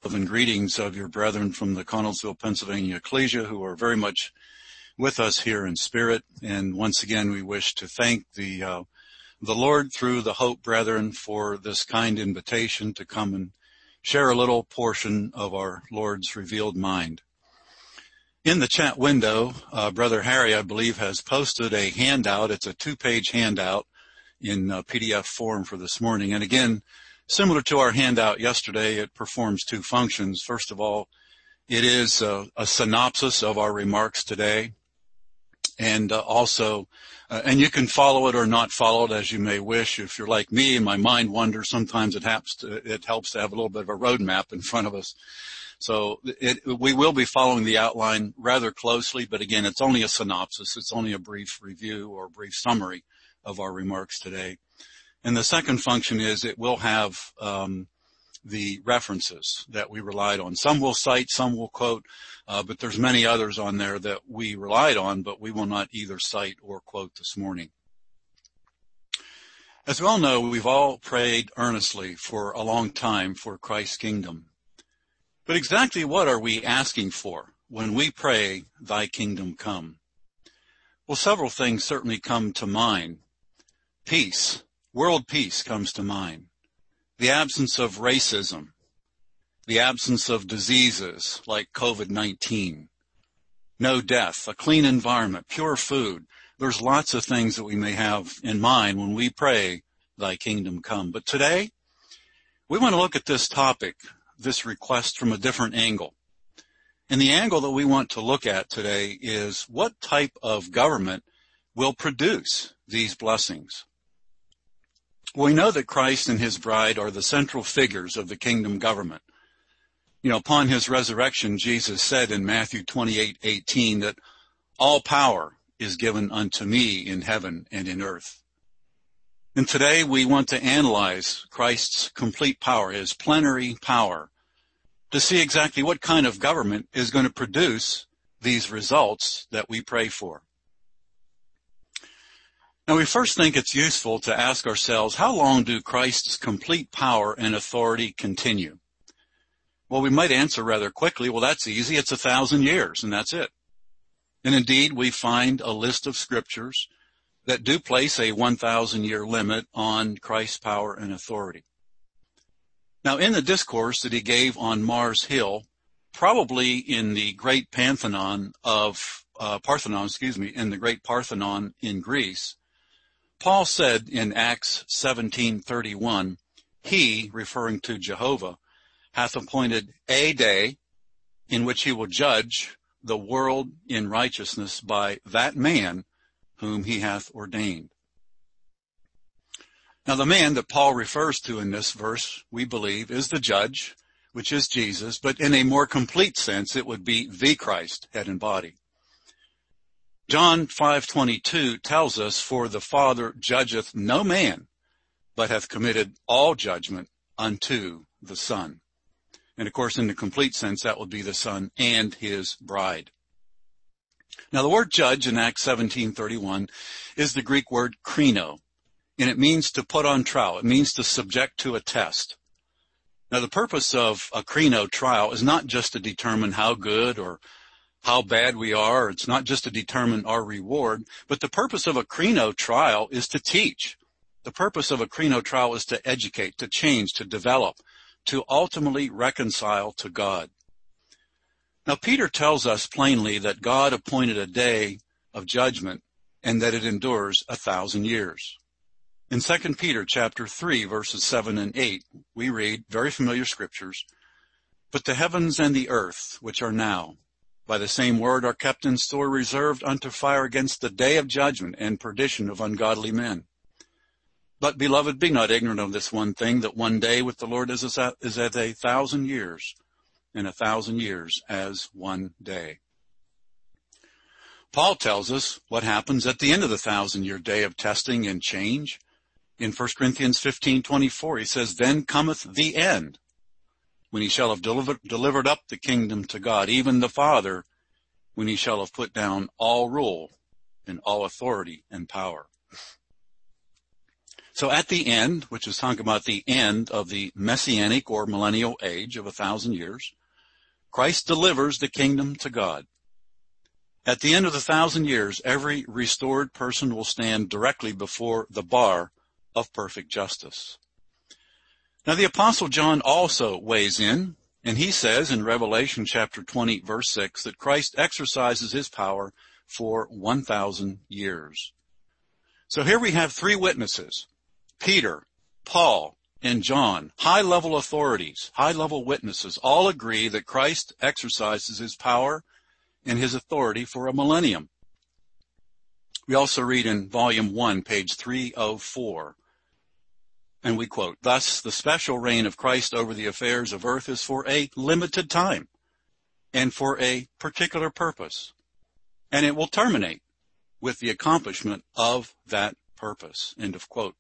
And greetings of your brethren from the Connellsville, Pennsylvania Ecclesia, who are very much with us here in spirit. And once again, we wish to thank the Lord through the Hope Brethren for this kind invitation to come and share a little portion of our Lord's revealed mind. In the chat window, Brother Harry, I believe, has posted a handout. It's a 2-page handout in PDF form for this morning. And again, similar to our handout yesterday, it performs 2 functions. First of all, it is a synopsis of our remarks today. And also, and you can follow it or not follow it as you may wish. If you're like me and my mind wanders, sometimes it helps to have a little bit of a roadmap in front of us. So we will be following the outline rather closely, but again, it's only a synopsis. It's only a brief review or brief summary of our remarks today. And the second function is it will have the references that we relied on. Some will cite, some will quote, but there's many others on there that we relied on, but we will not either cite or quote this morning. As we all know, we've all prayed earnestly for a long time for Christ's kingdom. But exactly what are we asking for when we pray, "Thy kingdom come"? Well, several things certainly come to mind. Peace. World peace comes to mind. The absence of racism. The absence of diseases like COVID-19. No death. A clean environment. Pure food. There's lots of things that we may have in mind when we pray, "Thy kingdom come." But today, we want to look at this topic, this request, from a different angle. And the angle that we want to look at today is what type of government will produce these blessings. We know that Christ and his bride are the central figures of the kingdom government. You know, upon his resurrection, Jesus said in Matthew 28:18 that all power is given unto me in heaven and in earth. And today we want to analyze Christ's complete power, his plenary power, to see exactly what kind of government is going to produce these results that we pray for. Now, we first think it's useful to ask ourselves, how long do Christ's complete power and authority continue? Well, we might answer rather quickly, well, that's easy. It's 1,000 years, and that's it. And indeed, we find a list of scriptures that do place a 1,000-year limit on Christ's power and authority. Now, in the discourse that he gave on Mars Hill, probably in the great Parthenon in the great Parthenon in Greece, Paul said in Acts 17:31, he, referring to Jehovah, hath appointed a day in which he will judge the world in righteousness by that man whom he hath ordained. Now, the man that Paul refers to in this verse, we believe, is the judge, which is Jesus, but in a more complete sense, it would be the Christ, head and body. John 5:22 tells us, for the Father judgeth no man, but hath committed all judgment unto the Son. And of course, in the complete sense, that would be the Son and his bride. Now, the word judge in Acts 17:31 is the Greek word krino, and it means to put on trial. It means to subject to a test. Now, the purpose of a krino trial is not just to determine how good or how bad we are. It's not just to determine our reward, but the purpose of a krino trial is to teach. The purpose of a krino trial is to educate, to change, to develop, to ultimately reconcile to God. Now, Peter tells us plainly that God appointed a day of judgment and that it endures 1,000 years. In 2 Peter chapter 3, verses 7 and 8, we read very familiar scriptures, "But the heavens and the earth, which are now, by the same word are kept in store, reserved unto fire against the day of judgment and perdition of ungodly men. But, beloved, be not ignorant of this one thing, that one day with the Lord is as 1,000 years, and 1,000 years as one day." Paul tells us what happens at the end of the 1,000-year day of testing and change. In 1 Corinthians 15:24, he says, "Then cometh the end, when he shall have delivered up the kingdom to God, even the Father, when he shall have put down all rule and all authority and power." So at the end, which is talking about the end of the messianic or millennial age of 1,000 years, Christ delivers the kingdom to God. At the end of the 1,000 years, every restored person will stand directly before the bar of perfect justice. Now the Apostle John also weighs in, and he says in Revelation chapter 20, verse 6, that Christ exercises his power for 1,000 years. So here we have three witnesses, Peter, Paul, and John, high-level authorities, high-level witnesses, all agree that Christ exercises his power and his authority for a millennium. We also read in volume 1, page 304, and we quote, "Thus the special reign of Christ over the affairs of earth is for a limited time and for a particular purpose, and it will terminate with the accomplishment of that purpose." End of quote.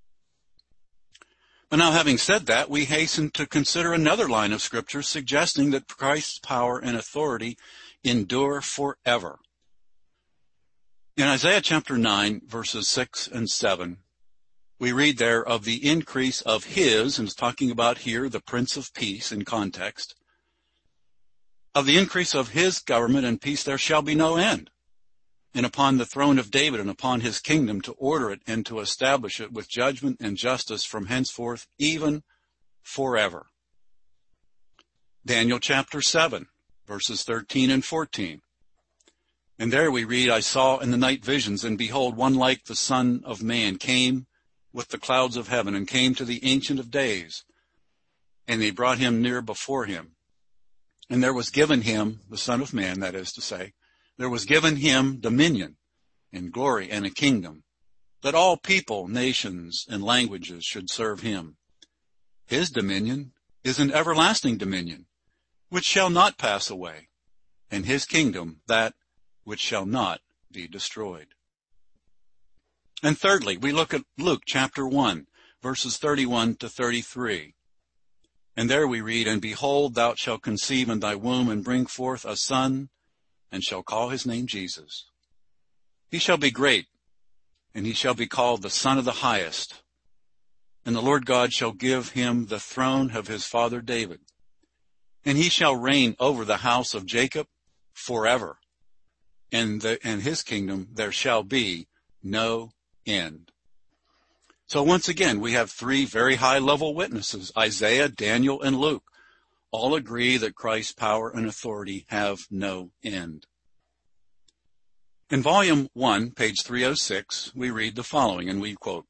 But now, having said that, we hasten to consider another line of Scripture suggesting that Christ's power and authority endure forever. In Isaiah chapter 9, verses 6 and 7, we read there of the increase of his, and it's talking about here the Prince of Peace in context, of the increase of his government and peace there shall be no end, and upon the throne of David and upon his kingdom to order it and to establish it with judgment and justice from henceforth even forever. Daniel chapter 7, verses 13 and 14. And there we read, "I saw in the night visions, and behold, one like the Son of Man came with the clouds of heaven, and came to the Ancient of Days, and they brought him near before him. And there was given him," the Son of Man, that is to say, "there was given him dominion and glory and a kingdom, that all people, nations, and languages should serve him. His dominion is an everlasting dominion, which shall not pass away, and his kingdom that which shall not be destroyed." And thirdly, we look at Luke chapter 1, verses 31 to 33. And there we read, "And behold, thou shalt conceive in thy womb, and bring forth a son, and shall call his name Jesus. He shall be great, and he shall be called the Son of the Highest. And the Lord God shall give him the throne of his father David. And he shall reign over the house of Jacob forever. And his kingdom there shall be no end." So once again, we have three very high-level witnesses, Isaiah, Daniel, and Luke. All agree that Christ's power and authority have no end. In volume 1, page 306, we read the following, and we quote,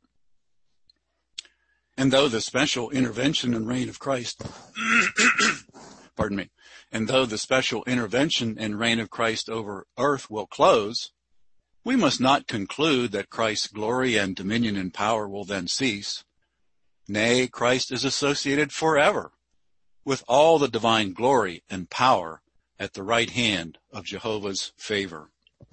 "And though the special intervention and reign of Christ, and though the special intervention and reign of Christ over earth will close, we must not conclude that Christ's glory and dominion and power will then cease. Nay, Christ is associated forever with all the divine glory and power at the right hand of Jehovah's favor."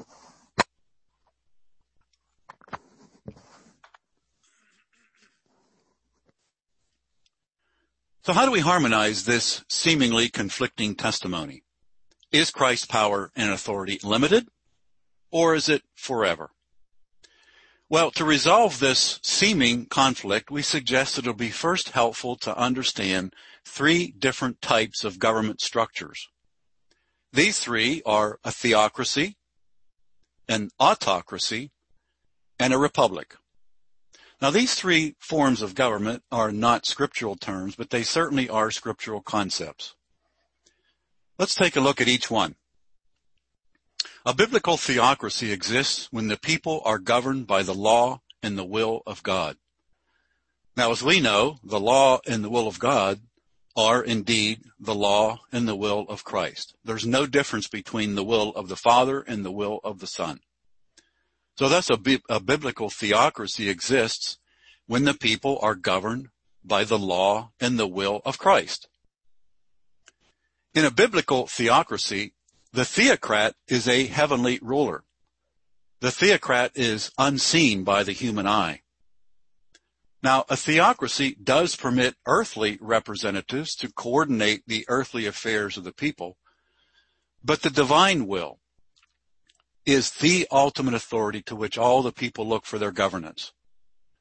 So how do we harmonize this seemingly conflicting testimony? Is Christ's power and authority limited, or is it forever? Well, to resolve this seeming conflict, we suggest that it'll be first helpful to understand three different types of government structures. These three are a theocracy, an autocracy, and a republic. Now, these three forms of government are not scriptural terms, but they certainly are scriptural concepts. Let's take a look at each one. A biblical theocracy exists when the people are governed by the law and the will of God. Now, as we know, the law and the will of God are indeed the law and the will of Christ. There's no difference between the will of the Father and the will of the Son. So thus a biblical theocracy exists when the people are governed by the law and the will of Christ. In a biblical theocracy, the theocrat is a heavenly ruler. The theocrat is unseen by the human eye. Now, a theocracy does permit earthly representatives to coordinate the earthly affairs of the people, but the divine will is the ultimate authority to which all the people look for their governance.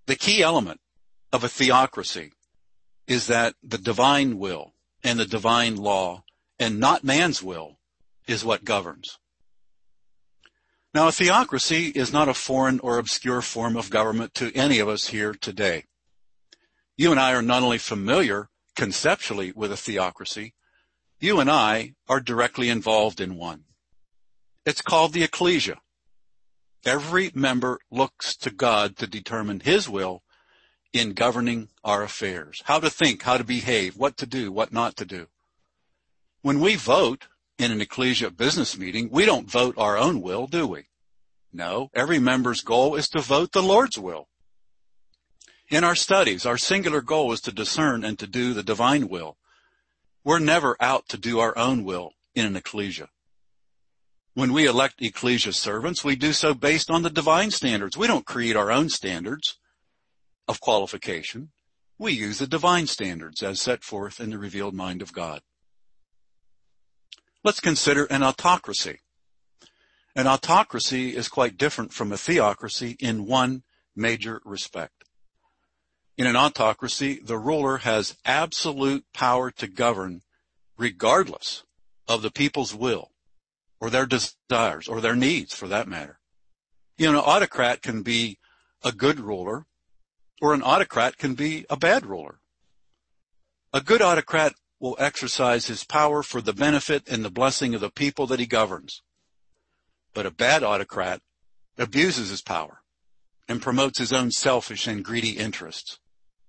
The key element of a theocracy is that the divine will and the divine law and not man's will is what governs. Now, a theocracy is not a foreign or obscure form of government to any of us here today. You and I are not only familiar conceptually with a theocracy, you and I are directly involved in one. It's called the ecclesia. Every member looks to God to determine his will in governing our affairs, how to think, how to behave, what to do, what not to do. When we vote in an ecclesia business meeting, we don't vote our own will, do we? No, every member's goal is to vote the Lord's will. In our studies, our singular goal is to discern and to do the divine will. We're never out to do our own will in an ecclesia. When we elect ecclesia servants, we do so based on the divine standards. We don't create our own standards of qualification. We use the divine standards as set forth in the revealed mind of God. Let's consider an autocracy. An autocracy is quite different from a theocracy in one major respect. In an autocracy, the ruler has absolute power to govern regardless of the people's will or their desires or their needs for that matter. You know, an autocrat can be a good ruler or an autocrat can be a bad ruler. A good autocrat will exercise his power for the benefit and the blessing of the people that he governs. But a bad autocrat abuses his power and promotes his own selfish and greedy interests.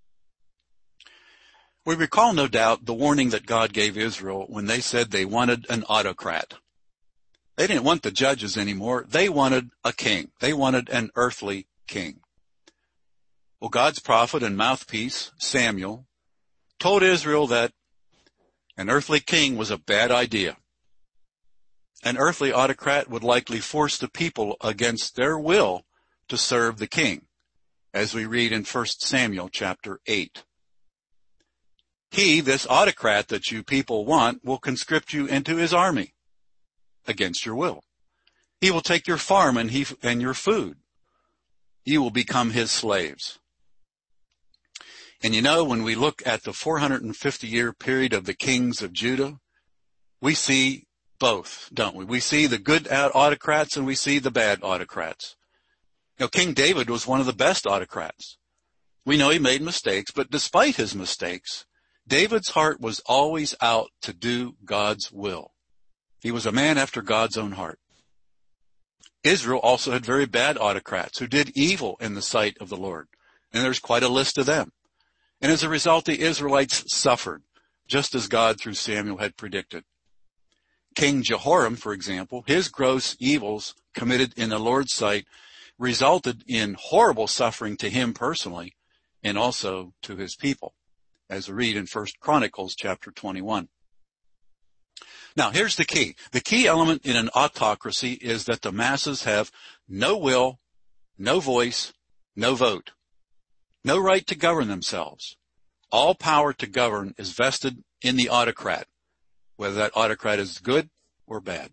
We recall, no doubt, the warning that God gave Israel when they said they wanted an autocrat. They didn't want the judges anymore. They wanted a king. They wanted an earthly king. Well, God's prophet and mouthpiece, Samuel, told Israel that an earthly king was a bad idea. An earthly autocrat would likely force the people against their will to serve the king, as we read in 1 Samuel chapter 8. He, this autocrat that you people want, will conscript you into his army against your will. He will take your farm and your food. You will become his slaves. And you know, when we look at the 450-year period of the kings of Judah, we see both, don't we? We see the good autocrats and we see the bad autocrats. You know, King David was one of the best autocrats. We know he made mistakes, but despite his mistakes, David's heart was always out to do God's will. He was a man after God's own heart. Israel also had very bad autocrats who did evil in the sight of the Lord. And there's quite a list of them. And as a result, the Israelites suffered, just as God through Samuel had predicted. King Jehoram, for example, his gross evils committed in the Lord's sight resulted in horrible suffering to him personally and also to his people, as we read in 1 Chronicles chapter 21. Now, here's the key. The key element in an autocracy is that the masses have no will, no voice, no vote, no right to govern themselves. All power to govern is vested in the autocrat, whether that autocrat is good or bad.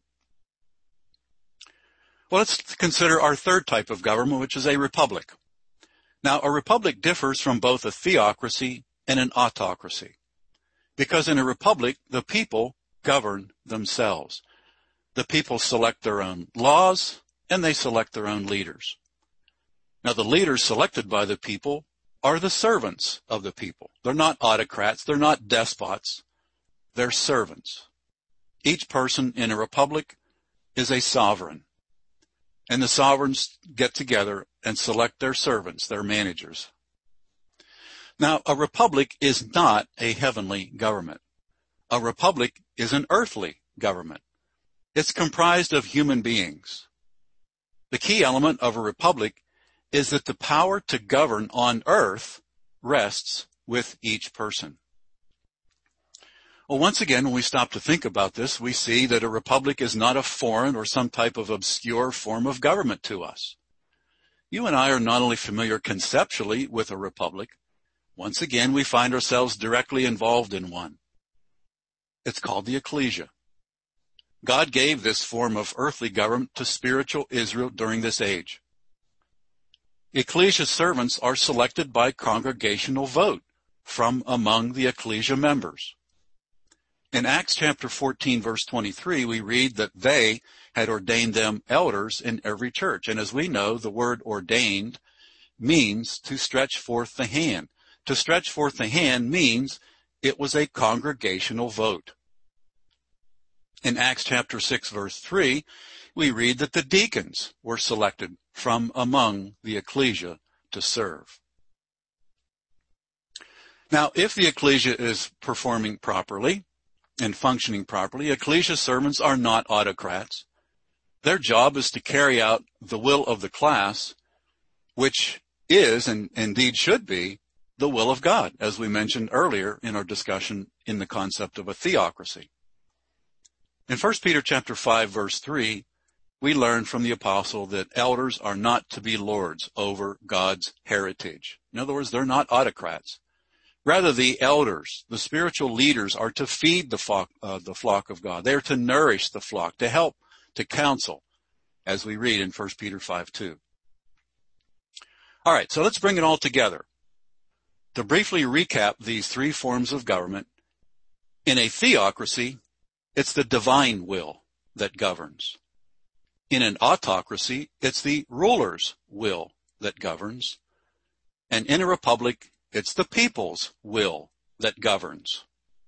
Well, let's consider our third type of government, which is a republic. Now, a republic differs from both a theocracy and an autocracy, because in a republic, the people govern themselves. The people select their own laws, and they select their own leaders. Now, the leaders selected by the people are the servants of the people. They're not autocrats. They're not despots. They're servants. Each person in a republic is a sovereign, and the sovereigns get together and select their servants, their managers. Now, a republic is not a heavenly government. A republic is an earthly government. It's comprised of human beings. The key element of a republic is that the power to govern on earth rests with each person. Well, once again, when we stop to think about this, we see that a republic is not a foreign or some type of obscure form of government to us. You and I are not only familiar conceptually with a republic, once again, we find ourselves directly involved in one. It's called the ecclesia. God gave this form of earthly government to spiritual Israel during this age. Ecclesia servants are selected by congregational vote from among the ecclesia members. In Acts chapter 14, verse 23, we read that they had ordained them elders in every church. And as we know, the word ordained means to stretch forth the hand. To stretch forth the hand means it was a congregational vote. In Acts chapter 6, verse 3, we read that the deacons were selected from among the ecclesia to serve. Now, if the ecclesia is performing properly and functioning properly, ecclesia servants are not autocrats. Their job is to carry out the will of the class, which is, and indeed should be, the will of God, as we mentioned earlier in our discussion in the concept of a theocracy. In 1 Peter chapter 5, verse 3, we learn from the apostle that elders are not to be lords over God's heritage. In other words, they're not autocrats. Rather, the elders, the spiritual leaders, are to feed the flock of God. They are to nourish the flock, to help, to counsel, as we read in 1 Peter 5:2. All right, so let's bring it all together. To briefly recap these three forms of government, in a theocracy, it's the divine will that governs. In an autocracy, it's the ruler's will that governs. And in a republic, it's the people's will that governs.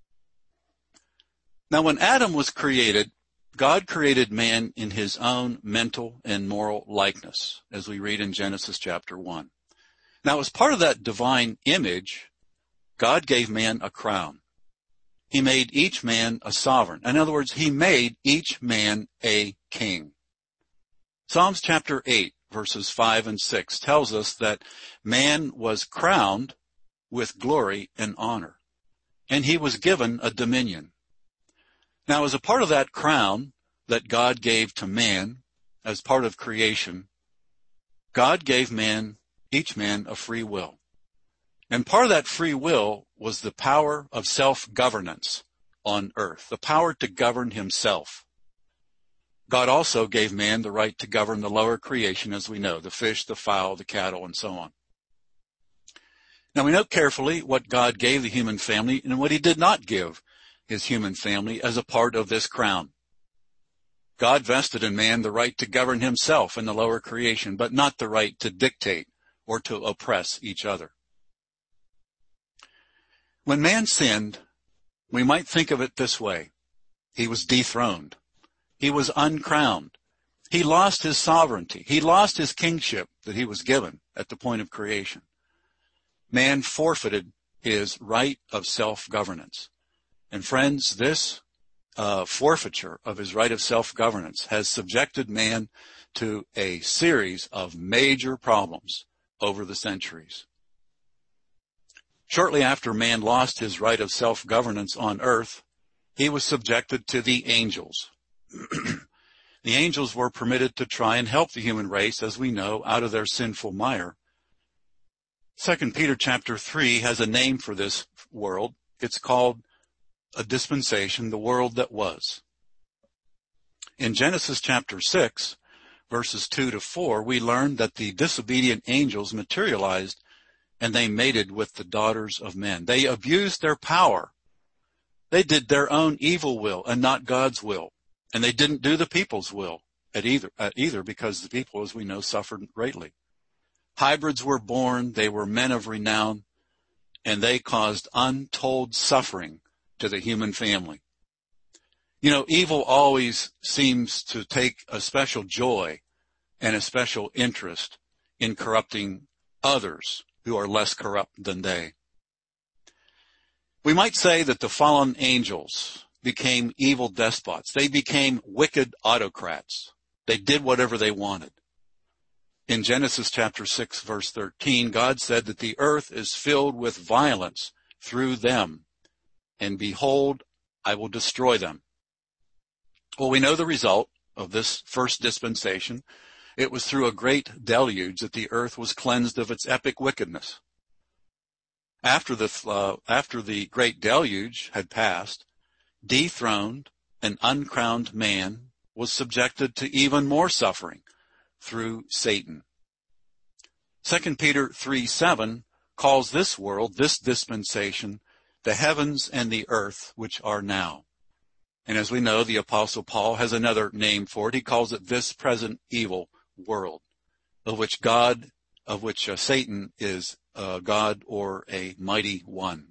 Now, when Adam was created, God created man in his own mental and moral likeness, as we read in Genesis chapter 1. Now, as part of that divine image, God gave man a crown. He made each man a sovereign. In other words, he made each man a king. Psalms chapter 8, verses 5 and 6 tells us that man was crowned with glory and honor, and he was given a dominion. Now, as a part of that crown that God gave to man, as part of creation, God gave each man a free will. And part of that free will was the power of self-governance on earth, the power to govern himself. God also gave man the right to govern the lower creation, as we know, the fish, the fowl, the cattle, and so on. Now, we note carefully what God gave the human family and what he did not give his human family as a part of this crown. God vested in man the right to govern himself in the lower creation, but not the right to dictate or to oppress each other. When man sinned, we might think of it this way. He was dethroned. He was uncrowned. He lost his sovereignty. He lost his kingship that he was given at the point of creation. Man forfeited his right of self-governance. And friends, this forfeiture of his right of self-governance has subjected man to a series of major problems over the centuries. Shortly after man lost his right of self-governance on earth, he was subjected to the angels. The angels were permitted to try and help the human race, as we know, out of their sinful mire. 2 Peter chapter 3 has a name for this world. It's called a dispensation, the world that was. In Genesis chapter 6, verses 2 to 4, we learn that the disobedient angels materialized and they mated with the daughters of men. They abused their power. They did their own evil will and not God's will. And they didn't do the people's will at either because the people, as we know, suffered greatly. Hybrids were born, they were men of renown, and they caused untold suffering to the human family. You know, evil always seems to take a special joy and a special interest in corrupting others who are less corrupt than they. We might say that the fallen angels became evil despots. They became wicked autocrats. They did whatever they wanted. In Genesis chapter 6, verse 13, God said that the earth is filled with violence through them, and behold, I will destroy them. Well, we know the result of this first dispensation. It was through a great deluge that the earth was cleansed of its epic wickedness. After the great deluge had passed, dethroned and uncrowned man was subjected to even more suffering through Satan. 2 Peter 3:7 calls this world, this dispensation, the heavens and the earth which are now. And as we know, the Apostle Paul has another name for it. He calls it this present evil world, of which Satan is God or a mighty one.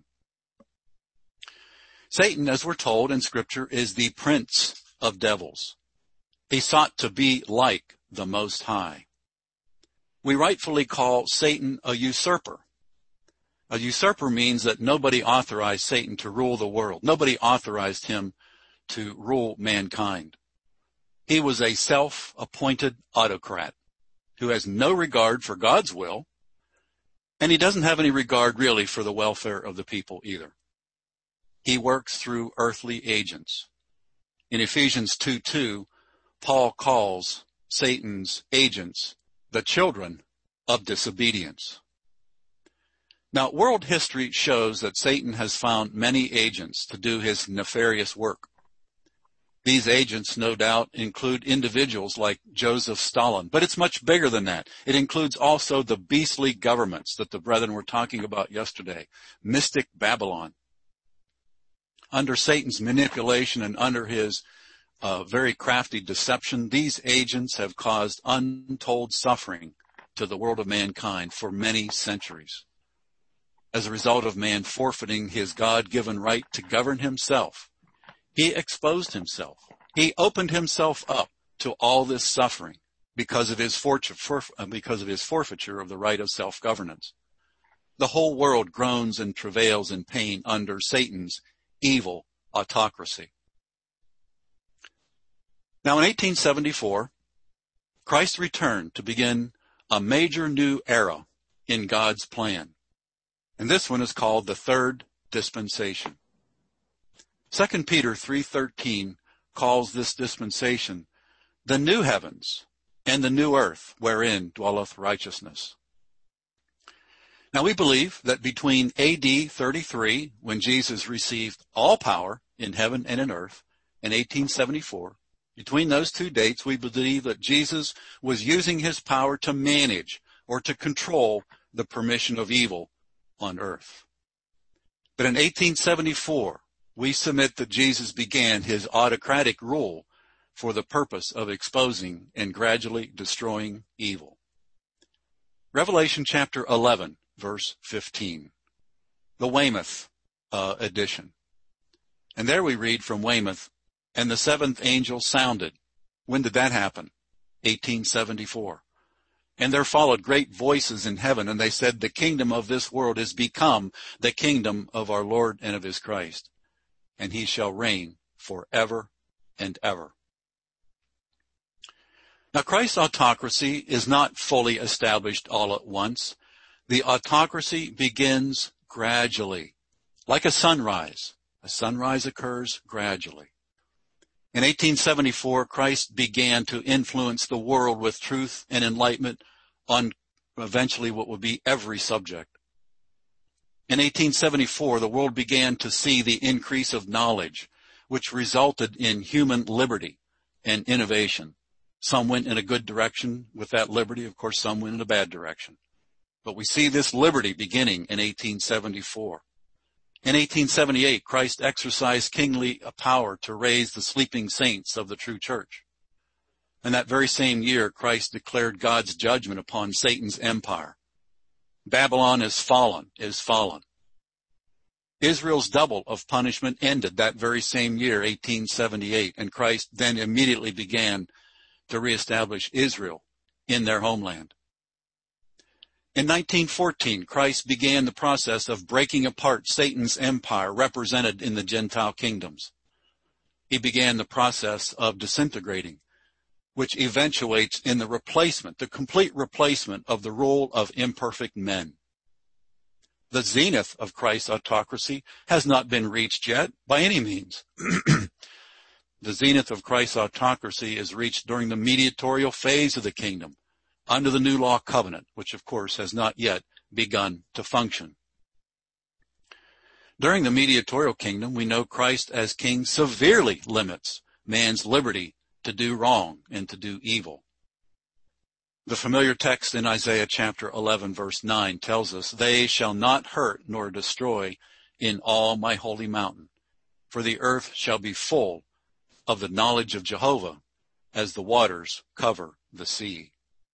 Satan, as we're told in Scripture, is the prince of devils. He sought to be like the Most High. We rightfully call Satan a usurper. A usurper means that nobody authorized Satan to rule the world. Nobody authorized him to rule mankind. He was a self-appointed autocrat who has no regard for God's will, and he doesn't have any regard really for the welfare of the people either. He works through earthly agents. In Ephesians 2:2, Paul calls Satan's agents the children of disobedience. Now, world history shows that Satan has found many agents to do his nefarious work. These agents, no doubt, include individuals like Joseph Stalin, but it's much bigger than that. It includes also the beastly governments that the brethren were talking about yesterday, mystic Babylon. Under Satan's manipulation and under his very crafty deception, these agents have caused untold suffering to the world of mankind for many centuries. As a result of man forfeiting his God-given right to govern himself, he exposed himself. He opened himself up to all this suffering because of his forfeiture of the right of self-governance. The whole world groans and travails in pain under Satan's evil autocracy. Now, in 1874, Christ returned to begin a major new era in God's plan. And this one is called the Third Dispensation. 2 Peter 3:13 calls this dispensation the new heavens and the new earth wherein dwelleth righteousness. Now we believe that between AD 33, when Jesus received all power in heaven and in earth, and 1874, between those two dates, we believe that Jesus was using his power to manage or to control the permission of evil on earth. But in 1874, we submit that Jesus began his autocratic rule for the purpose of exposing and gradually destroying evil. Revelation chapter 11, verse 15, the Weymouth edition. And there we read from Weymouth, and the seventh angel sounded. When did that happen? 1874. And there followed great voices in heaven, and they said, the kingdom of this world is become the kingdom of our Lord and of his Christ, and he shall reign forever and ever. Now, Christ's autocracy is not fully established all at once. The autocracy begins gradually, like a sunrise. A sunrise occurs gradually. In 1874, Christ began to influence the world with truth and enlightenment on eventually what would be every subject. In 1874, the world began to see the increase of knowledge, which resulted in human liberty and innovation. Some went in a good direction with that liberty. Of course, some went in a bad direction. But we see this liberty beginning in 1874. In 1878, Christ exercised kingly power to raise the sleeping saints of the true church. And that very same year, Christ declared God's judgment upon Satan's empire. Babylon is fallen. Israel's double of punishment ended that very same year, 1878, and Christ then immediately began to reestablish Israel in their homeland. In 1914, Christ began the process of breaking apart Satan's empire represented in the Gentile kingdoms. He began the process of disintegrating, which eventuates in the complete replacement of the rule of imperfect men. The zenith of Christ's autocracy has not been reached yet by any means. The zenith of Christ's autocracy is reached during the mediatorial phase of the kingdom, under the new law covenant, which of course has not yet begun to function. During the mediatorial kingdom, we know Christ as king severely limits man's liberty to do wrong and to do evil. The familiar text in Isaiah chapter 11 verse 9 tells us, "They shall not hurt nor destroy in all my holy mountain, for the earth shall be full of the knowledge of Jehovah as the waters cover the sea."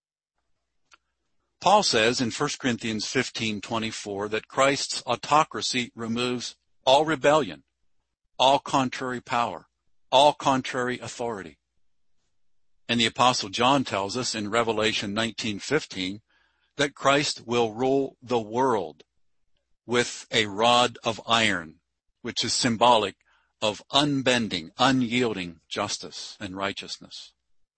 Paul says in 1 Corinthians 15:24 that Christ's autocracy removes all rebellion, all contrary power, all contrary authority. And the Apostle John tells us in Revelation 19:15 that Christ will rule the world with a rod of iron, which is symbolic of unbending, unyielding justice and righteousness.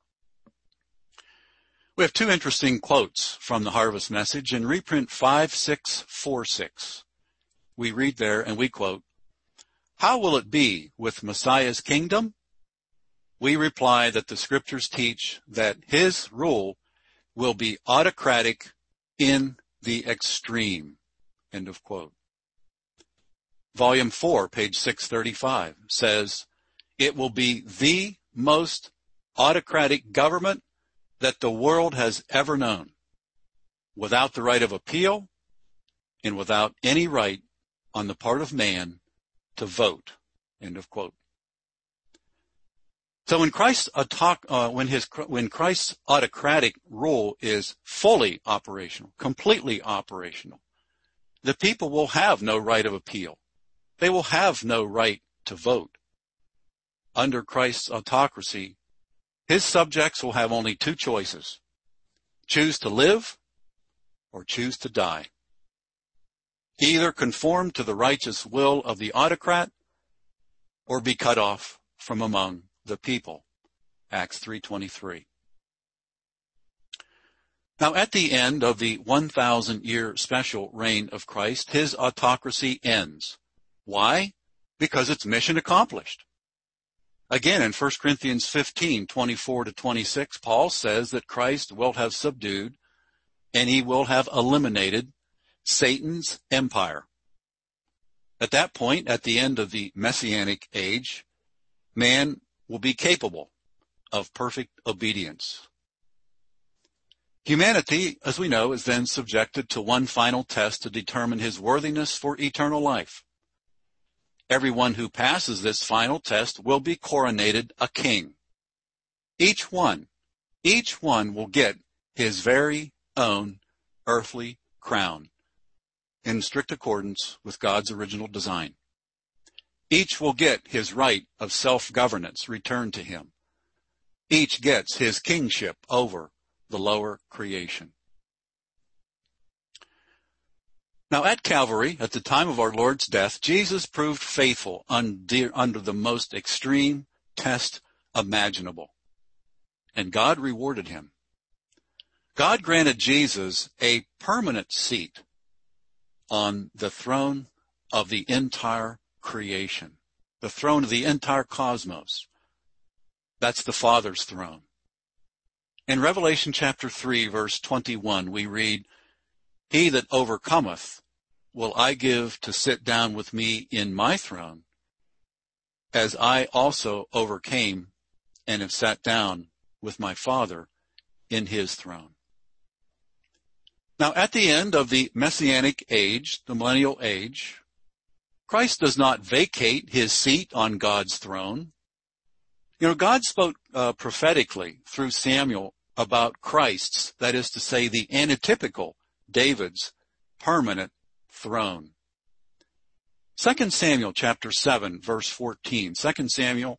We have two interesting quotes from the Harvest Message in reprint 5646. We read there and we quote, "How will it be with Messiah's kingdom? We reply that the scriptures teach that his rule will be autocratic in the extreme." End of quote. Volume 4, page 635 says, "It will be the most autocratic government that the world has ever known, without the right of appeal and without any right on the part of man to vote." End of quote. So when Christ's autocratic rule is fully operational, completely operational, the people will have no right of appeal. They will have no right to vote. Under Christ's autocracy, his subjects will have only two choices: choose to live or choose to die. Either conform to the righteous will of the autocrat or be cut off from among the people. Acts 3:23. Now, at the end of the 1,000-year special reign of Christ, his autocracy ends. Why? Because it's mission accomplished. Again, in 1 Corinthians 15:24-26, Paul says that Christ will have subdued and he will have eliminated Satan's empire. At that point, at the end of the Messianic age, man will be capable of perfect obedience. Humanity, as we know, is then subjected to one final test to determine his worthiness for eternal life. Everyone who passes this final test will be coronated a king. Each one will get his very own earthly crown in strict accordance with God's original design. Each will get his right of self-governance returned to him. Each gets his kingship over the lower creation. Now at Calvary, at the time of our Lord's death, Jesus proved faithful under the most extreme test imaginable. And God rewarded him. God granted Jesus a permanent seat on the throne of the entire creation, the throne of the entire cosmos. That's the Father's throne. In Revelation chapter 3, verse 21, we read, "He that overcometh will I give to sit down with me in my throne, as I also overcame and have sat down with my Father in his throne." Now, at the end of the Messianic age, the millennial age, Christ does not vacate his seat on God's throne. You know, God spoke prophetically through Samuel about Christ's, that is to say, the antitypical David's permanent throne. 2 Samuel chapter 7, verse 14. 2 Samuel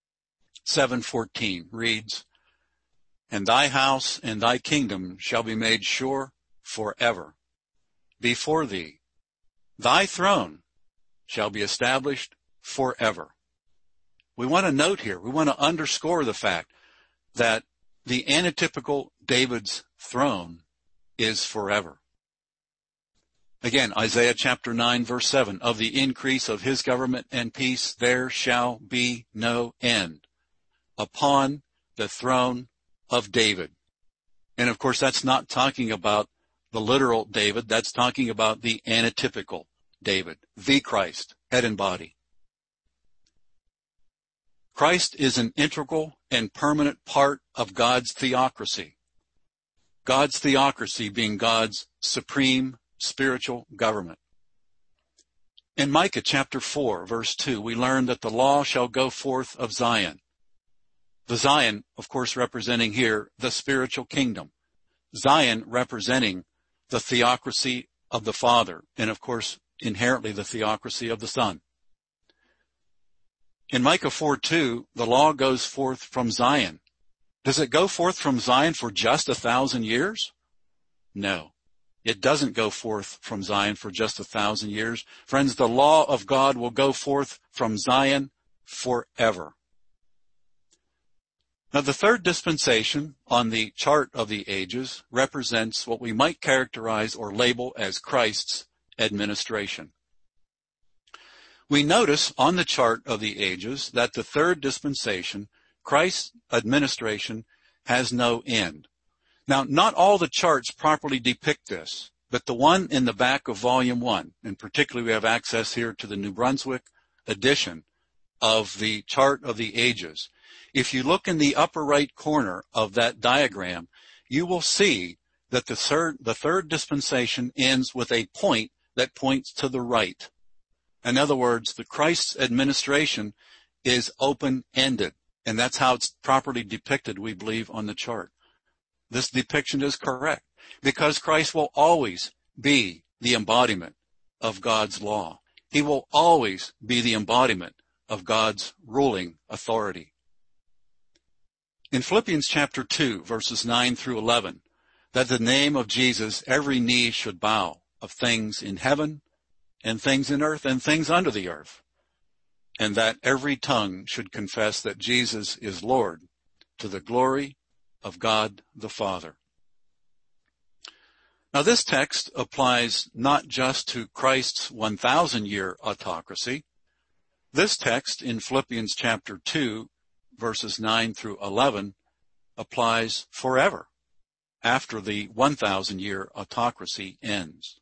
7:14 reads, "And thy house and thy kingdom shall be made sure forever before thee. Thy throne shall be established forever." We want to note here, we want to underscore the fact that the antitypical David's throne is forever. Again, Isaiah chapter 9, verse 7, "Of the increase of his government and peace there shall be no end upon the throne of David." And of course, that's not talking about the literal David. That's talking about the antitypical David, the Christ, head and body. Christ is an integral and permanent part of God's theocracy. God's theocracy being God's supreme spiritual government. In Micah chapter 4, verse 2, we learn that the law shall go forth of Zion. The Zion, of course, representing here the spiritual kingdom. Zion representing the theocracy of the Father, and of course, inherently the theocracy of the Son. In Micah 4:2, the law goes forth from Zion. Does it go forth from Zion for just 1,000 years? No, it doesn't go forth from Zion for just 1,000 years. Friends, the law of God will go forth from Zion forever. Now, the third dispensation on the chart of the ages represents what we might characterize or label as Christ's administration. We notice on the chart of the ages that the third dispensation, Christ's administration, has no end. Now, not all the charts properly depict this, but the one in the back of Volume 1, and particularly we have access here to the New Brunswick edition of the chart of the ages. If you look in the upper right corner of that diagram, you will see that the third dispensation ends with a point that points to the right. In other words, the Christ's administration is open-ended, and that's how it's properly depicted, we believe, on the chart. This depiction is correct because Christ will always be the embodiment of God's law. He will always be the embodiment of God's ruling authority. In Philippians chapter 2, verses 9 through 11, that the name of Jesus every knee should bow, of things in heaven and things in earth and things under the earth, and that every tongue should confess that Jesus is Lord, to the glory of God the Father. Now, this text applies not just to Christ's 1,000-year autocracy. This text in Philippians chapter 2, verses 9 through 11, applies forever after the 1,000-year autocracy ends.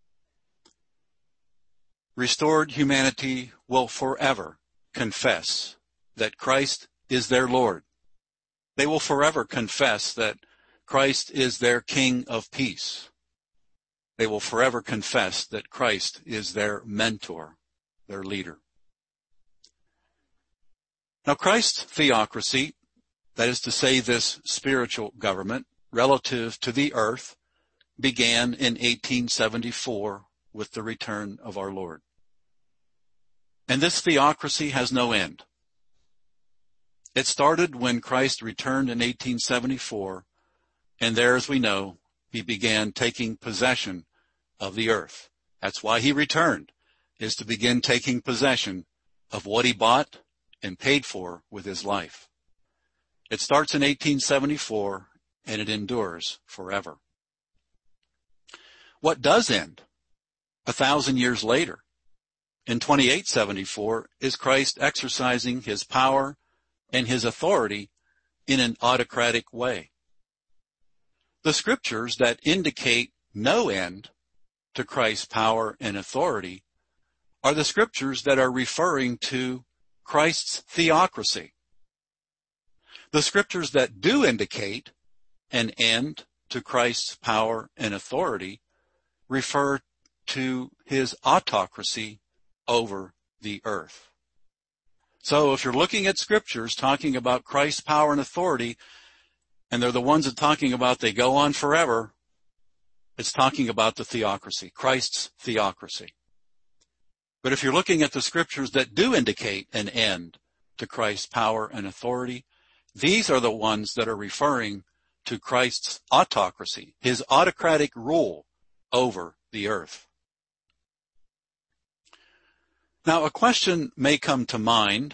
Restored humanity will forever confess that Christ is their Lord. They will forever confess that Christ is their King of peace. They will forever confess that Christ is their mentor, their leader. Now, Christ's theocracy, that is to say this spiritual government relative to the earth, began in 1874 with the return of our Lord. And this theocracy has no end. It started when Christ returned in 1874, and there, as we know, he began taking possession of the earth. That's why he returned, is to begin taking possession of what he bought and paid for with his life. It starts in 1874, and it endures forever. What does end 1,000 years later, in 2874, is Christ exercising his power and his authority in an autocratic way. The scriptures that indicate no end to Christ's power and authority are the scriptures that are referring to Christ's theocracy. The scriptures that do indicate an end to Christ's power and authority refer to his autocracy over the earth. So if you're looking at scriptures talking about Christ's power and authority, and they're the ones that talking about they go on forever, it's talking about the theocracy, Christ's theocracy. But if you're looking at the scriptures that do indicate an end to Christ's power and authority, these are the ones that are referring to Christ's autocracy, his autocratic rule over the earth. Now, a question may come to mind,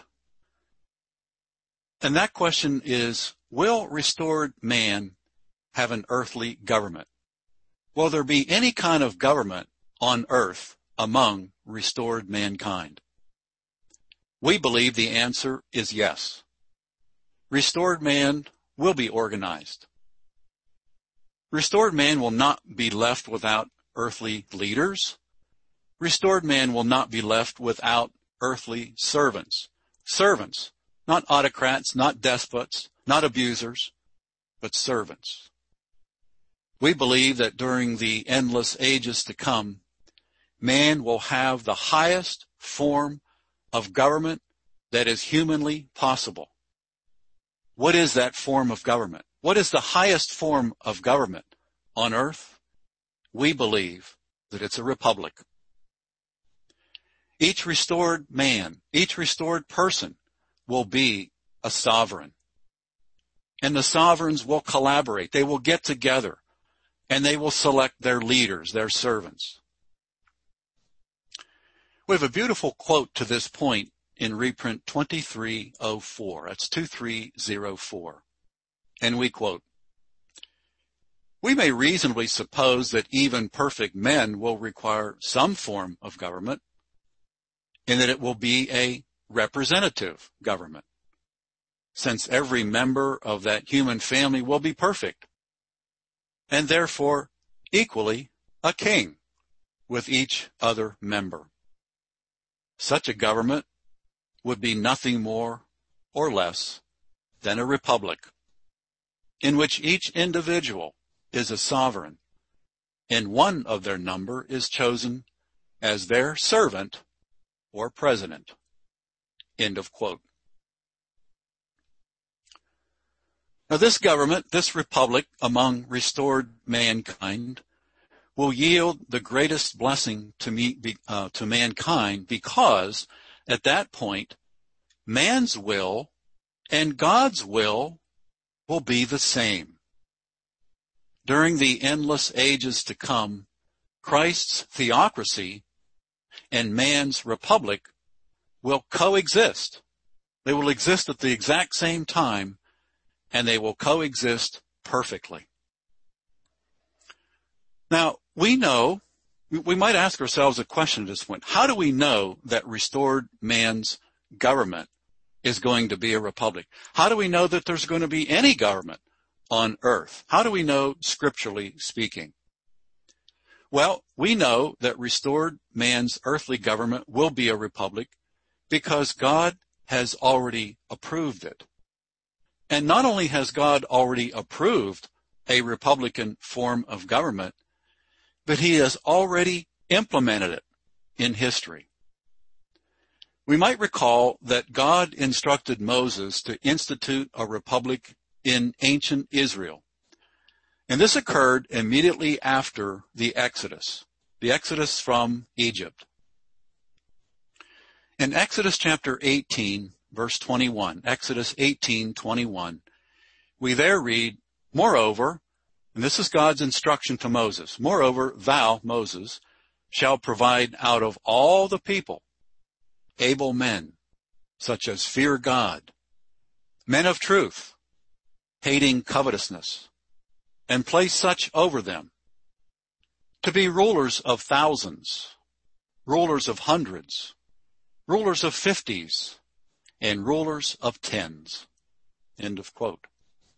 and that question is, will restored man have an earthly government? Will there be any kind of government on earth among restored mankind? We believe the answer is yes. Restored man will be organized. Restored man will not be left without earthly leaders. Restored man will not be left without earthly servants. Servants, not autocrats, not despots, not abusers, but servants. We believe that during the endless ages to come, man will have the highest form of government that is humanly possible. What is that form of government? What is the highest form of government on earth? We believe that it's a republic. Each restored man, each restored person will be a sovereign. And the sovereigns will collaborate. They will get together and they will select their leaders, their servants. We have a beautiful quote to this point in reprint 2304. That's 2304. And we quote, "We may reasonably suppose that even perfect men will require some form of government, and that it will be a representative government, since every member of that human family will be perfect, and therefore equally a king with each other member. Such a government would be nothing more or less than a republic, in which each individual is a sovereign, and one of their number is chosen as their servant or president." End of quote. Now this government, this republic among restored mankind, will yield the greatest blessing to mankind, because at that point, man's will and God's will be the same. During the endless ages to come, Christ's theocracy and man's republic will coexist. They will exist at the exact same time, and they will coexist perfectly. Now, we might ask ourselves a question at this point. How do we know that restored man's government is going to be a republic? How do we know that there's going to be any government on earth? How do we know, scripturally speaking? Well, we know that restored man's earthly government will be a republic because God has already approved it. And not only has God already approved a republican form of government, but he has already implemented it in history. We might recall that God instructed Moses to institute a republic in ancient Israel. And this occurred immediately after the Exodus from Egypt. In Exodus chapter 18, verse 21, Exodus 18:21, we there read, "Moreover," and this is God's instruction to Moses, "Moreover, thou, Moses, shalt provide out of all the people able men, such as fear God, men of truth, hating covetousness, and place such over them, to be rulers of thousands, rulers of hundreds, rulers of 50s, and rulers of 10s. End of quote.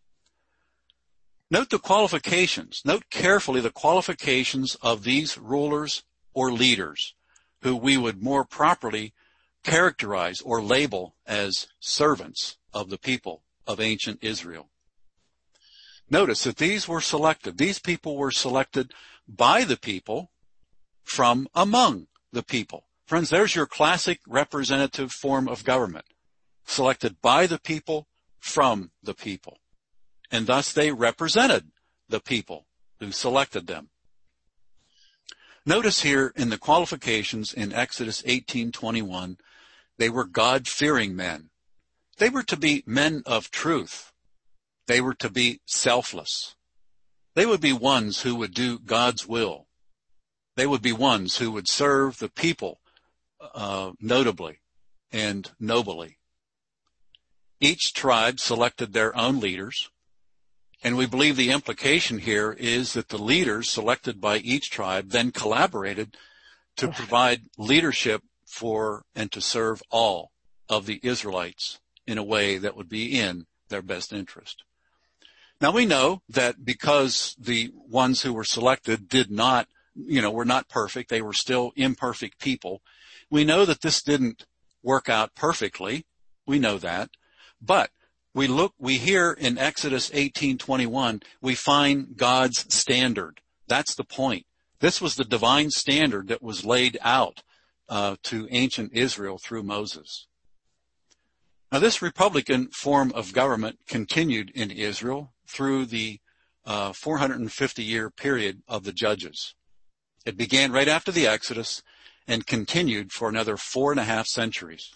Note the qualifications. Note carefully the qualifications of these rulers or leaders, who we would more properly characterize or label as servants of the people of ancient Israel. Notice that these people were selected by the people from among the people. Friends, there's your classic representative form of government. Selected by the people from the people. And thus they represented the people who selected them. Notice here in the qualifications in Exodus 18:21, they were God-fearing men. They were to be men of truth. They were to be selfless. They would be ones who would do God's will. They would be ones who would serve the people notably and nobly. Each tribe selected their own leaders, and we believe the implication here is that the leaders selected by each tribe then collaborated to provide leadership for and to serve all of the Israelites in a way that would be in their best interest. Now we know that because the ones who were selected were not perfect, they were still imperfect people. We know that this didn't work out perfectly. We know that. But we hear in Exodus 18:21, we find God's standard. That's the point. This was the divine standard that was laid out to ancient Israel through Moses. Now, this republican form of government continued in Israel through the 450-year period of the Judges. It began right after the Exodus and continued for another 4.5 centuries.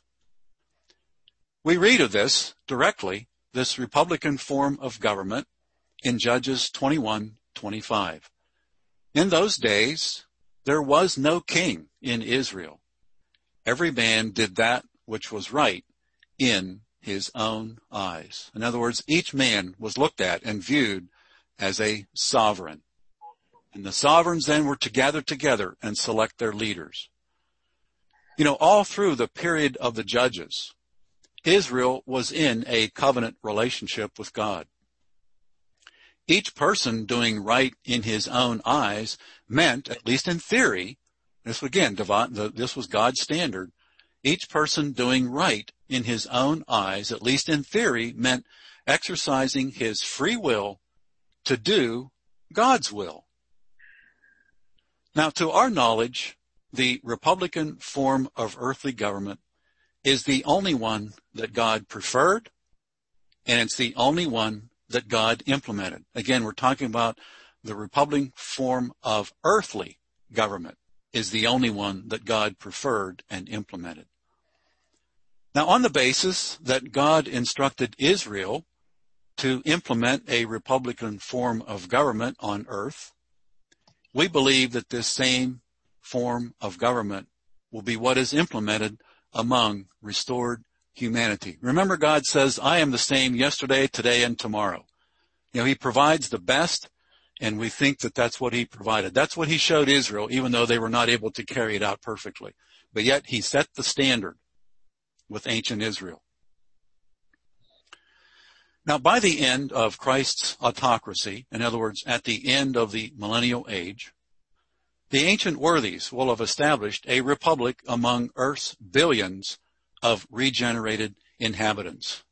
We read of this directly, this republican form of government, in Judges 21:25. In those days, there was no king in Israel. Every man did that which was right in his own eyes. In other words, each man was looked at and viewed as a sovereign. And the sovereigns then were to gather together and select their leaders. You know, all through the period of the Judges, Israel was in a covenant relationship with God. Each person doing right in his own eyes meant, at least in theory, this was God's standard, each person doing right in his own eyes, at least in theory, meant exercising his free will to do God's will. Now, to our knowledge, the republican form of earthly government is the only one that God preferred, and it's the only one that God implemented. Again, we're talking about the republican form of earthly government is the only one that God preferred and implemented. Now, on the basis that God instructed Israel to implement a republican form of government on earth, we believe that this same form of government will be what is implemented among restored humanity. Remember, God says, I am the same yesterday, today, and tomorrow. You know, he provides the best, and we think that that's what he provided. That's what he showed Israel, even though they were not able to carry it out perfectly. But yet he set the standard with ancient Israel. Now, by the end of Christ's autocracy, in other words, at the end of the millennial age, the ancient worthies will have established a republic among Earth's billions of regenerated inhabitants.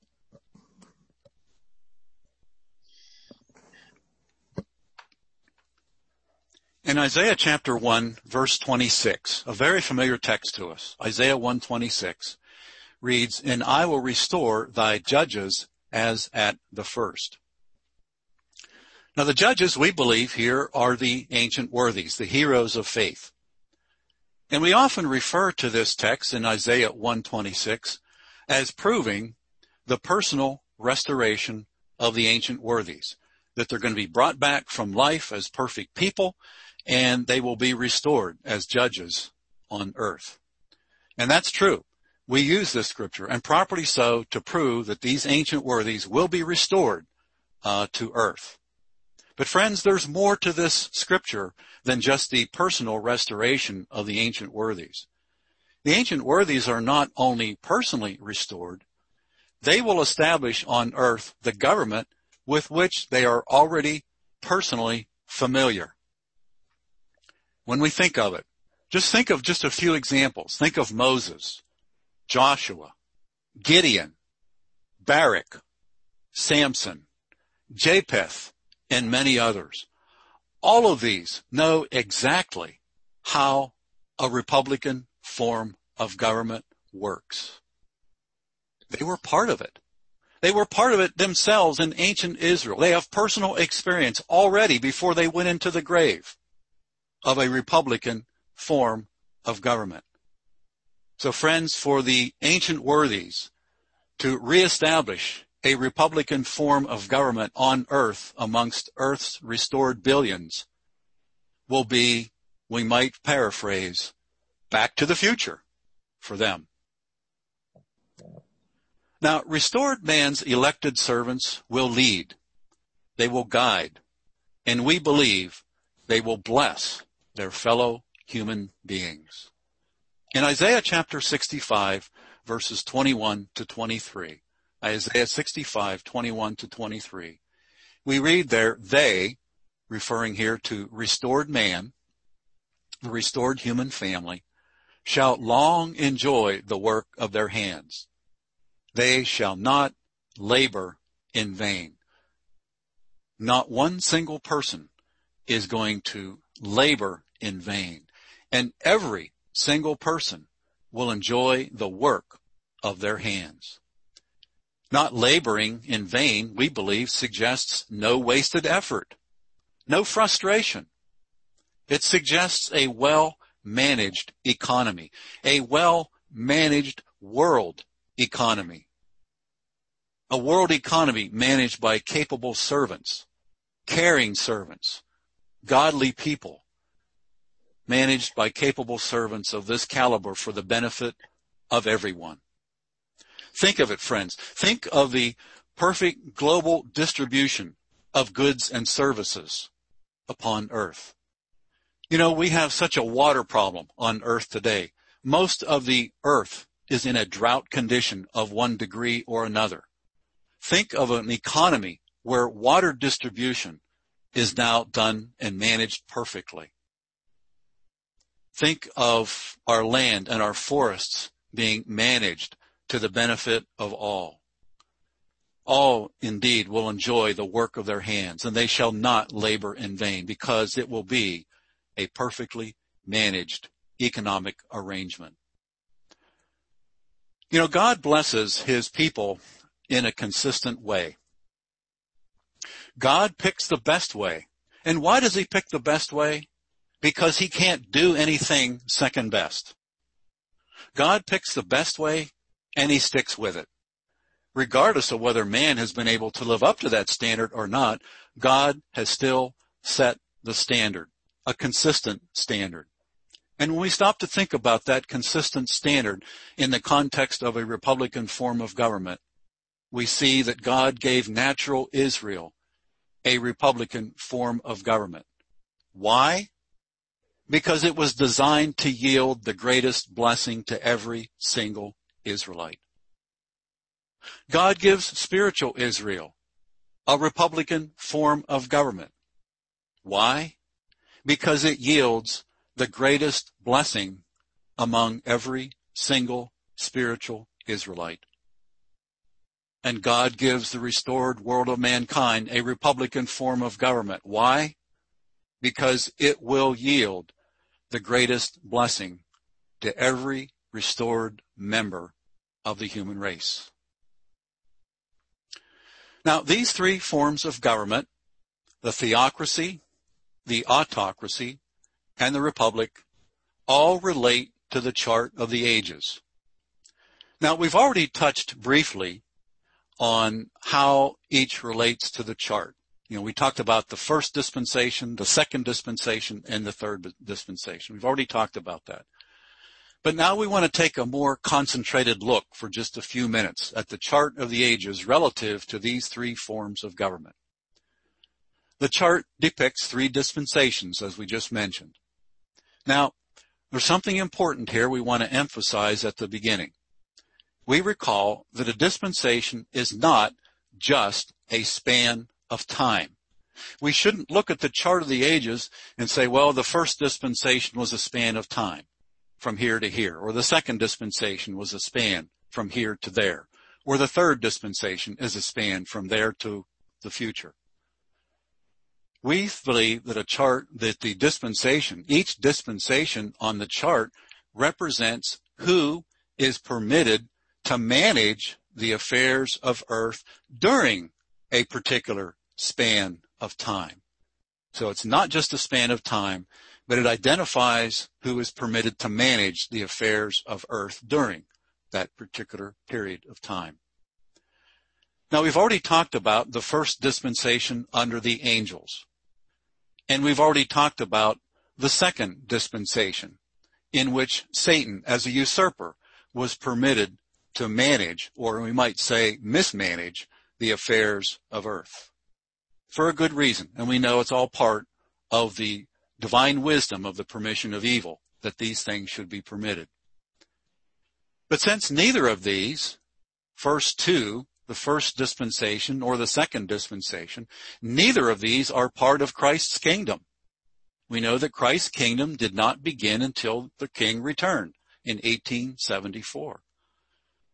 In Isaiah chapter 1, verse 26, a very familiar text to us, Isaiah 1:26, reads, And I will restore thy judges as at the first. Now, the judges, we believe here, are the ancient worthies, the heroes of faith. And we often refer to this text in Isaiah 1:26 as proving the personal restoration of the ancient worthies, that they're going to be brought back from life as perfect people, and they will be restored as judges on earth. And that's true. We use this scripture, and properly so, to prove that these ancient worthies will be restored to earth. But friends, there's more to this scripture than just the personal restoration of the ancient worthies. The ancient worthies are not only personally restored, they will establish on earth the government with which they are already personally familiar. When we think of it, just think of just a few examples. Think of Moses, Joshua, Gideon, Barak, Samson, Japheth, and many others. All of these know exactly how a republican form of government works. They were part of it. They were part of it themselves in ancient Israel. They have personal experience already before they went into the grave of a republican form of government. So friends, for the ancient worthies to reestablish a republican form of government on earth amongst earth's restored billions will be, we might paraphrase, back to the future for them. Now, restored man's elected servants will lead, they will guide, and we believe they will bless their fellow human beings. In Isaiah chapter 65, verses 21 to 23, Isaiah 65, 21 to 23, we read there, they, referring here to restored man, the restored human family, shall long enjoy the work of their hands. They shall not labor in vain. Not one single person is going to labor in vain. And every single person will enjoy the work of their hands. Not laboring in vain, we believe, suggests no wasted effort, no frustration. It suggests a well-managed economy, a well-managed world economy. A world economy managed by capable servants, caring servants, godly people, managed by capable servants of this caliber for the benefit of everyone. Think of it, friends. Think of the perfect global distribution of goods and services upon earth. You know, we have such a water problem on earth today. Most of the earth is in a drought condition of one degree or another. Think of an economy where water distribution is now done and managed perfectly. Think of our land and our forests being managed to the benefit of all. All indeed will enjoy the work of their hands, and they shall not labor in vain, because it will be a perfectly managed economic arrangement. You know, God blesses his people in a consistent way. God picks the best way. And why does he pick the best way? Because he can't do anything second best. God picks the best way, and he sticks with it. Regardless of whether man has been able to live up to that standard or not, God has still set the standard, a consistent standard. And when we stop to think about that consistent standard in the context of a Republican form of government, we see that God gave natural Israel a Republican form of government. Why? Because it was designed to yield the greatest blessing to every single Israelite. God gives spiritual Israel a Republican form of government. Why? Because it yields the greatest blessing among every single spiritual Israelite. And God gives the restored world of mankind a Republican form of government. Why? Because it will yield the greatest blessing to every restored member of the human race. Now, these three forms of government, the theocracy, the autocracy, and the republic, all relate to the chart of the ages. Now, we've already touched briefly on how each relates to the chart. You know, we talked about the first dispensation, the second dispensation, and the third dispensation. We've already talked about that. But now we want to take a more concentrated look for just a few minutes at the chart of the ages relative to these three forms of government. The chart depicts three dispensations, as we just mentioned. Now, there's something important here we want to emphasize at the beginning. We recall that a dispensation is not just a span of time. We shouldn't look at the chart of the ages and say, well, the first dispensation was a span of time from here to here, or the second dispensation was a span from here to there, or the third dispensation is a span from there to the future. We believe that each dispensation on the chart represents who is permitted to manage the affairs of earth during a particular span of time. So it's not just a span of time, but it identifies who is permitted to manage the affairs of earth during that particular period of time. Now, we've already talked about the first dispensation under the angels. And we've already talked about the second dispensation, in which Satan, as a usurper, was permitted to manage, or we might say mismanage, the affairs of earth. For a good reason, and we know it's all part of the divine wisdom of the permission of evil, that these things should be permitted. But since neither of these, first two, the first dispensation or the second dispensation, neither of these are part of Christ's kingdom. We know that Christ's kingdom did not begin until the king returned in 1874.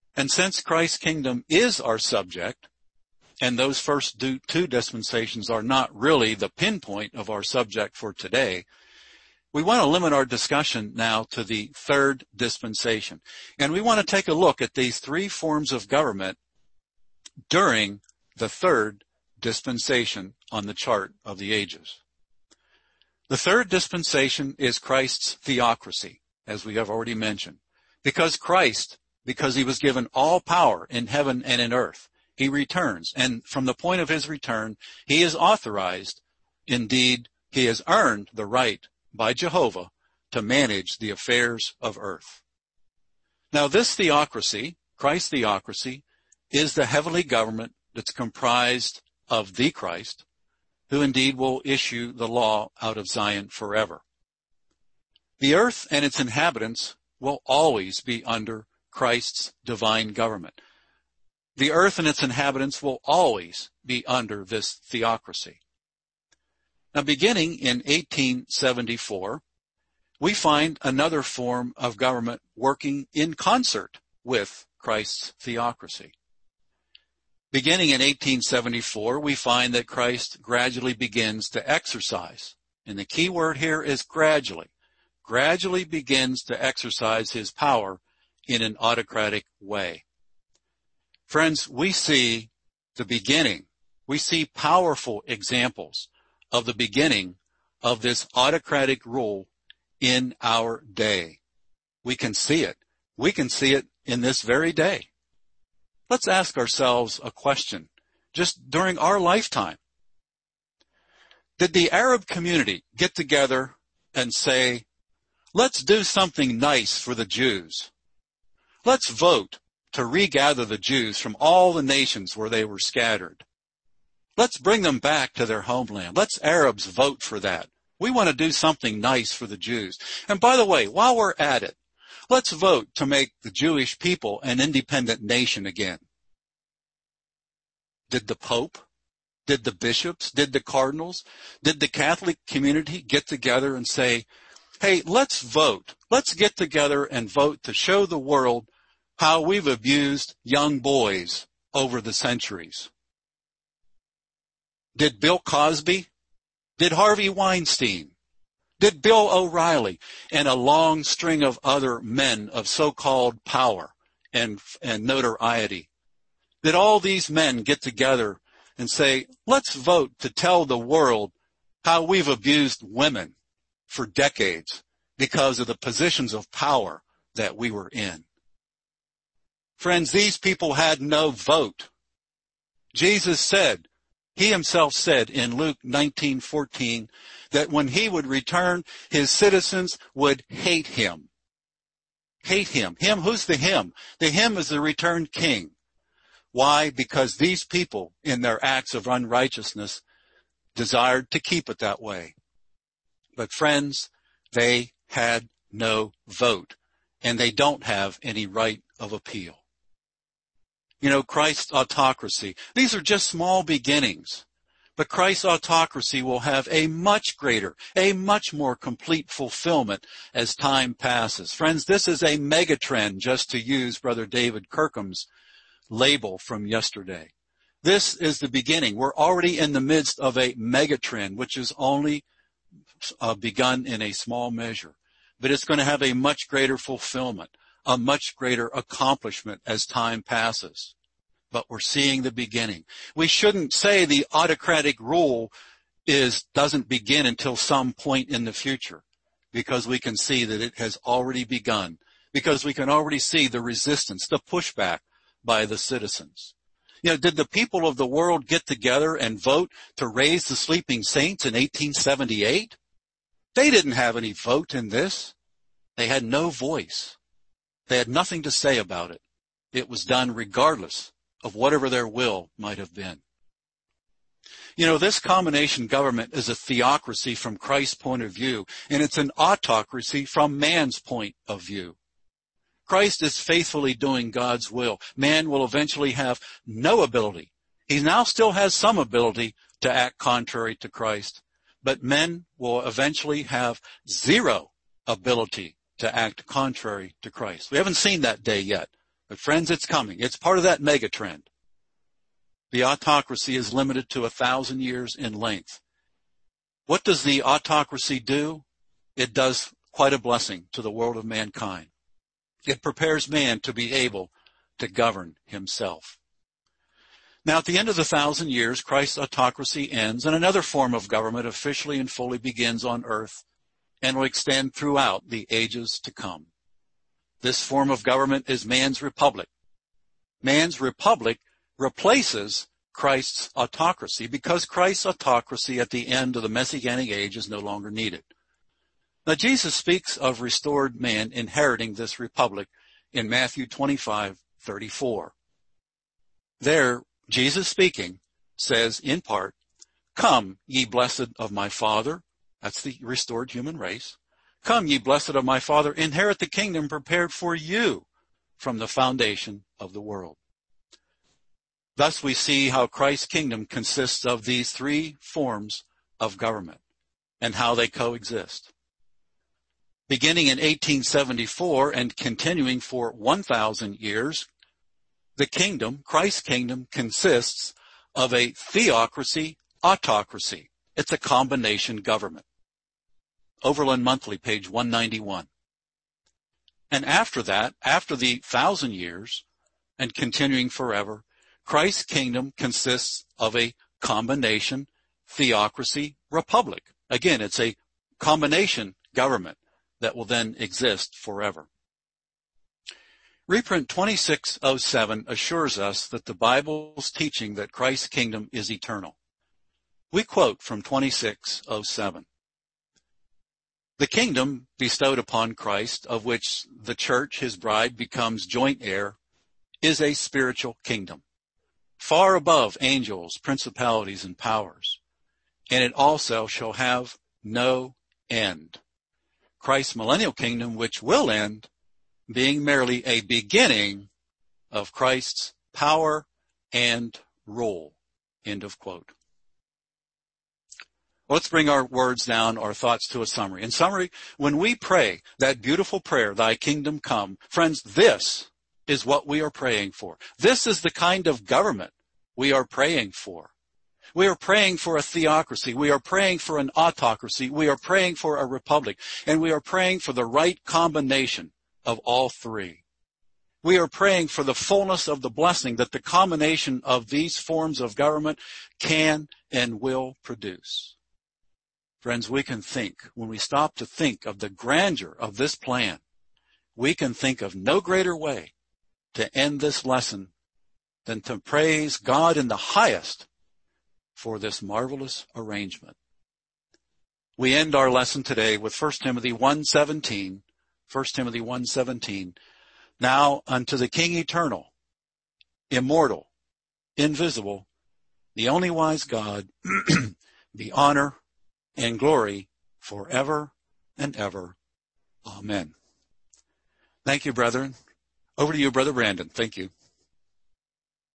And since Christ's kingdom is our subject, and those first two dispensations are not really the pinpoint of our subject for today, we want to limit our discussion now to the third dispensation. And we want to take a look at these three forms of government during the third dispensation on the chart of the ages. The third dispensation is Christ's theocracy, as we have already mentioned. Because he was given all power in heaven and in earth, he returns. And from the point of his return, he is authorized, indeed, he has earned the right by Jehovah to manage the affairs of earth. Now this theocracy, Christ's theocracy, is the heavenly government that's comprised of the Christ, who indeed will issue the law out of Zion forever. The earth and its inhabitants will always be under Christ's divine government. The earth and its inhabitants will always be under this theocracy. Now, beginning in 1874, we find another form of government working in concert with Christ's theocracy. Beginning in 1874, we find that Christ gradually begins to exercise, and the key word here is gradually begins to exercise his power in an autocratic way. Friends, we see powerful examples of the beginning of this autocratic rule in our day. We can see it. We can see it in this very day. Let's ask ourselves a question just during our lifetime. Did the Arab community get together and say, let's do something nice for the Jews? Let's vote to regather the Jews from all the nations where they were scattered. Let's bring them back to their homeland. Let's Arabs vote for that. We want to do something nice for the Jews. And by the way, while we're at it, let's vote to make the Jewish people an independent nation again. Did the Pope, did the bishops, did the cardinals, did the Catholic community get together and say, hey, let's vote. Let's get together and vote to show the world how we've abused young boys over the centuries? Did Bill Cosby? Did Harvey Weinstein? Did Bill O'Reilly and a long string of other men of so-called power and notoriety? Did all these men get together and say, let's vote to tell the world how we've abused women for decades because of the positions of power that we were in? Friends, these people had no vote. Jesus said, he himself said in Luke 19:14 that when he would return, his citizens would hate him. Hate him. Him, who's the him? The him is the returned king. Why? Because these people, in their acts of unrighteousness, desired to keep it that way. But friends, they had no vote, and they don't have any right of appeal. You know, Christ's autocracy, these are just small beginnings. But Christ's autocracy will have a much greater, a much more complete fulfillment as time passes. Friends, this is a megatrend, just to use Brother David Kirkham's label from yesterday. This is the beginning. We're already in the midst of a megatrend, which is only begun in a small measure. But it's going to have a much greater fulfillment, a much greater accomplishment as time passes. But we're seeing the beginning. We shouldn't say the autocratic rule doesn't begin until some point in the future, because we can see that it has already begun, because we can already see the resistance, the pushback by the citizens. You know, did the people of the world get together and vote to raise the sleeping saints in 1878? They didn't have any vote in this. They had no voice. They had nothing to say about it. It was done regardless of whatever their will might have been. You know, this combination government is a theocracy from Christ's point of view, and it's an autocracy from man's point of view. Christ is faithfully doing God's will. Man will eventually have no ability. He now still has some ability to act contrary to Christ, but men will eventually have zero ability to act contrary to Christ. We haven't seen that day yet, But friends, it's coming. It's part of that mega trend. The autocracy is limited to 1,000 years in length. What does the autocracy do? It does quite a blessing to the world of mankind. It prepares man to be able to govern himself. Now, at the end of the 1,000 years, Christ's autocracy ends, and another form of government officially and fully begins on earth and will extend throughout the ages to come. This form of government is man's republic. Man's republic replaces Christ's autocracy because Christ's autocracy at the end of the Messianic age is no longer needed. Now, Jesus speaks of restored man inheriting this republic in Matthew 25:34. There, Jesus speaking says in part, "Come, ye blessed of my Father," that's the restored human race, "come, ye blessed of my Father, inherit the kingdom prepared for you from the foundation of the world." Thus we see how Christ's kingdom consists of these three forms of government and how they coexist. Beginning in 1874 and continuing for 1,000 years, the kingdom, Christ's kingdom, consists of a theocracy, autocracy. It's a combination government. Overland Monthly, page 191. And after that, after the 1,000 years and continuing forever, Christ's kingdom consists of a combination theocracy republic. Again, it's a combination government that will then exist forever. Reprint 2607 assures us that the Bible's teaching that Christ's kingdom is eternal. We quote from 2607. "The kingdom bestowed upon Christ, of which the church, his bride, becomes joint heir, is a spiritual kingdom, far above angels, principalities, and powers, and it also shall have no end. Christ's millennial kingdom, which will end, being merely a beginning of Christ's power and rule." End of quote. Let's bring our words down, our thoughts to a summary. In summary, when we pray that beautiful prayer, "Thy kingdom come," friends, this is what we are praying for. This is the kind of government we are praying for. We are praying for a theocracy. We are praying for an autocracy. We are praying for a republic. And we are praying for the right combination of all three. We are praying for the fullness of the blessing that the combination of these forms of government can and will produce. Friends, we can think, when we stop to think of the grandeur of this plan, we can think of no greater way to end this lesson than to praise God in the highest for this marvelous arrangement. We end our lesson today with 1 Timothy 1:17. 1 Timothy 1:17. "Now unto the King eternal, immortal, invisible, the only wise God, be honor and glory forever and ever. Amen." Thank you, brethren. Over to you, Brother Brandon. Thank you.